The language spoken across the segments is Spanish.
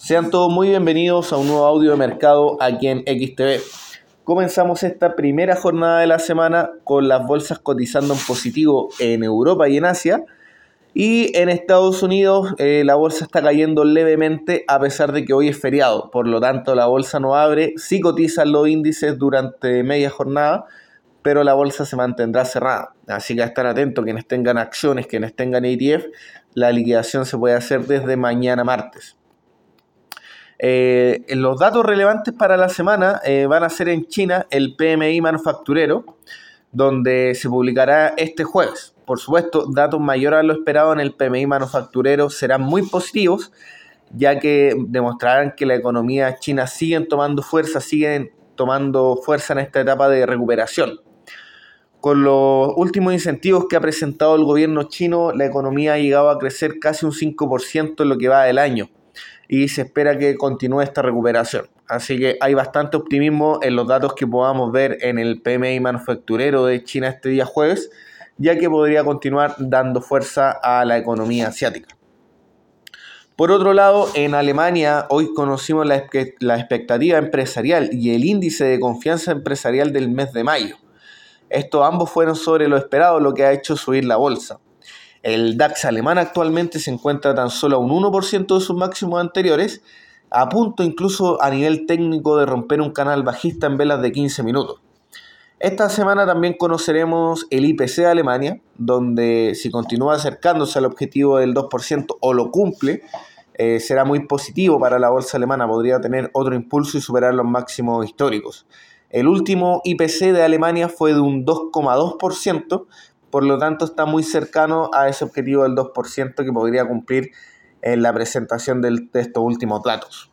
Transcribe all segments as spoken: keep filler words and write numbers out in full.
Sean todos muy bienvenidos a un nuevo audio de mercado aquí en X T V. Comenzamos esta primera jornada de la semana con las bolsas cotizando en positivo en Europa y en Asia. Y en Estados Unidos eh, la bolsa está cayendo levemente a pesar de que hoy es feriado. Por lo tanto, la bolsa no abre. Sí cotizan los índices durante media jornada, pero la bolsa se mantendrá cerrada. Así que a estar atentos quienes tengan acciones, quienes tengan E T F. La liquidación se puede hacer desde mañana martes. Eh, los datos relevantes para la semana eh, van a ser en China el P M I manufacturero, donde se publicará este jueves. Por supuesto, datos mayores a lo esperado en el P M I manufacturero serán muy positivos, ya que demostrarán que la economía china sigue tomando fuerza, siguen tomando fuerza en esta etapa de recuperación. Con los últimos incentivos que ha presentado el gobierno chino, la economía ha llegado a crecer casi un cinco por ciento en lo que va del año. Y se espera que continúe esta recuperación. Así que hay bastante optimismo en los datos que podamos ver en el P M I manufacturero de China este día jueves, ya que podría continuar dando fuerza a la economía asiática. Por otro lado, en Alemania hoy conocimos la, la expectativa empresarial y el índice de confianza empresarial del mes de mayo. Estos ambos fueron sobre lo esperado, lo que ha hecho subir la bolsa. El DAX alemán actualmente se encuentra tan solo a un uno por ciento de sus máximos anteriores, a punto incluso a nivel técnico de romper un canal bajista en velas de quince minutos. Esta semana también conoceremos el I P C de Alemania, donde si continúa acercándose al objetivo del dos por ciento o lo cumple, eh, será muy positivo para la bolsa alemana, podría tener otro impulso y superar los máximos históricos. El último I P C de Alemania fue de un dos coma dos por ciento, por lo tanto está muy cercano a ese objetivo del dos por ciento que podría cumplir en la presentación del, de estos últimos datos.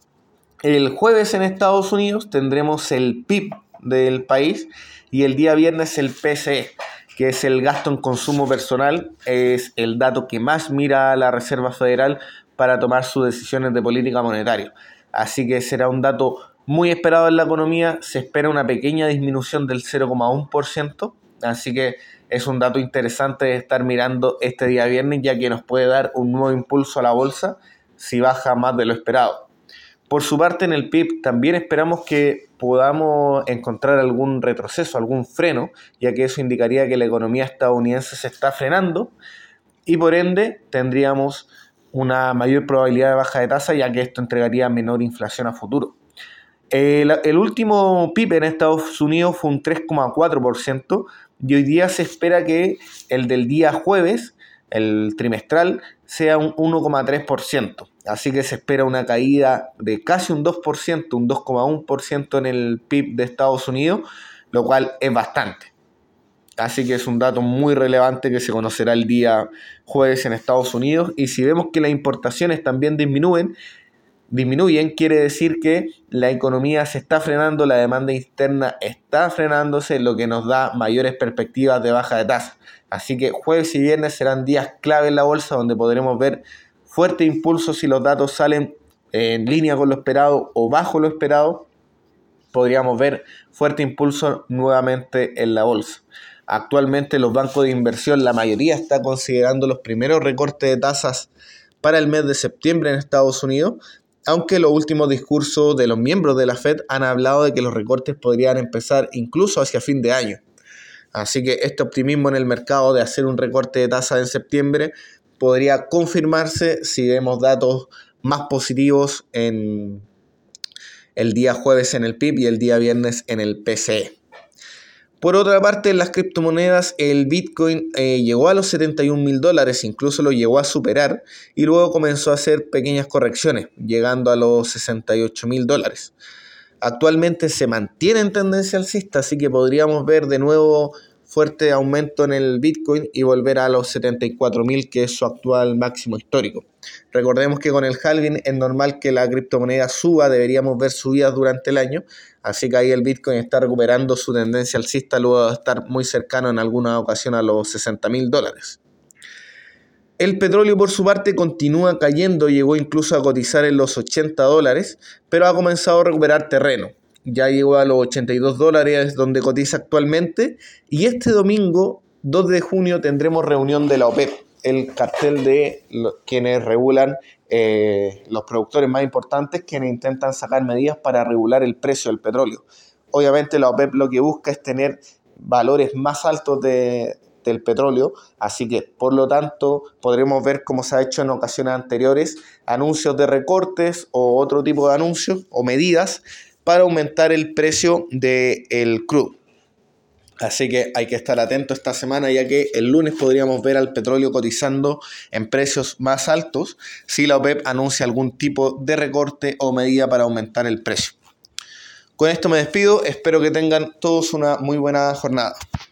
El jueves en Estados Unidos tendremos el P I B del país y el día viernes el P C E, que es el gasto en consumo personal, es el dato que más mira la Reserva Federal para tomar sus decisiones de política monetaria. Así que será un dato muy esperado en la economía, se espera una pequeña disminución del cero coma uno por ciento, así que es un dato interesante de estar mirando este día viernes, ya que nos puede dar un nuevo impulso a la bolsa si baja más de lo esperado. Por su parte, en el P I B también esperamos que podamos encontrar algún retroceso, algún freno, ya que eso indicaría que la economía estadounidense se está frenando y por ende tendríamos una mayor probabilidad de baja de tasa, ya que esto entregaría menor inflación a futuro. El, el último P I B en Estados Unidos fue un tres coma cuatro por ciento y hoy día se espera que el del día jueves, el trimestral, sea un uno coma tres por ciento. Así que se espera una caída de casi un dos por ciento, un dos coma uno por ciento en el P I B de Estados Unidos, lo cual es bastante. Así que es un dato muy relevante que se conocerá el día jueves en Estados Unidos. Y si vemos que las importaciones también disminuyen, disminuyen, quiere decir que la economía se está frenando, la demanda interna está frenándose, lo que nos da mayores perspectivas de baja de tasa. Así que jueves y viernes serán días clave en la bolsa, donde podremos ver fuerte impulso si los datos salen en línea con lo esperado o bajo lo esperado. Podríamos ver fuerte impulso nuevamente en la bolsa. Actualmente los bancos de inversión, la mayoría está considerando los primeros recortes de tasas para el mes de septiembre en Estados Unidos, aunque los últimos discursos de los miembros de la Fed han hablado de que los recortes podrían empezar incluso hacia fin de año. Así que este optimismo en el mercado de hacer un recorte de tasa en septiembre podría confirmarse si vemos datos más positivos en el día jueves en el P I B y el día viernes en el P C E. Por otra parte, en las criptomonedas, el Bitcoin eh, llegó a los setenta y un mil dólares, incluso lo llegó a superar y luego comenzó a hacer pequeñas correcciones, llegando a los sesenta y ocho mil dólares. Actualmente se mantiene en tendencia alcista, así que podríamos ver de nuevo fuerte aumento en el Bitcoin y volver a los setenta y cuatro mil, que es su actual máximo histórico. Recordemos que con el halving es normal que la criptomoneda suba, deberíamos ver subidas durante el año, así que ahí el Bitcoin está recuperando su tendencia alcista luego de estar muy cercano en alguna ocasión a los sesenta mil dólares. El petróleo por su parte continúa cayendo, llegó incluso a cotizar en los ochenta dólares, pero ha comenzado a recuperar terreno. Ya llegó a los ochenta y dos dólares donde cotiza actualmente y este domingo dos de junio tendremos reunión de la OPEP, el cartel de quienes regulan eh, los productores más importantes quienes intentan sacar medidas para regular el precio del petróleo. Obviamente la OPEP lo que busca es tener valores más altos de, del petróleo, así que por lo tanto podremos ver, como se ha hecho en ocasiones anteriores, anuncios de recortes o otro tipo de anuncios o medidas para aumentar el precio del crudo. Así que hay que estar atento esta semana, ya que el lunes podríamos ver al petróleo cotizando en precios más altos si la OPEP anuncia algún tipo de recorte o medida para aumentar el precio. Con esto me despido, espero que tengan todos una muy buena jornada.